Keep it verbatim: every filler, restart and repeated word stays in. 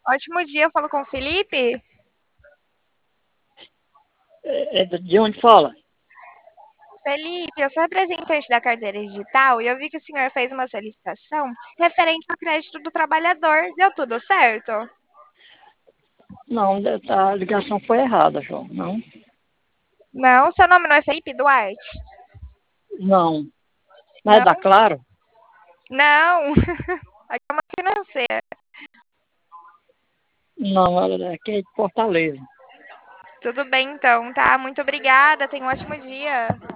Ótimo dia, eu falo com o Felipe. É, é de onde fala? Felipe, eu sou representante da carteira digital e eu vi que o senhor fez uma solicitação referente ao crédito do trabalhador. Deu tudo certo? Não, a ligação foi errada, João. Não, Não, seu nome não é Felipe Duarte? não. Mas Não, dá claro? não. Aqui é uma financeira. Não, ela é aqui é de Fortaleza. Tudo bem então, tá? Muito obrigada, tenha um ótimo dia.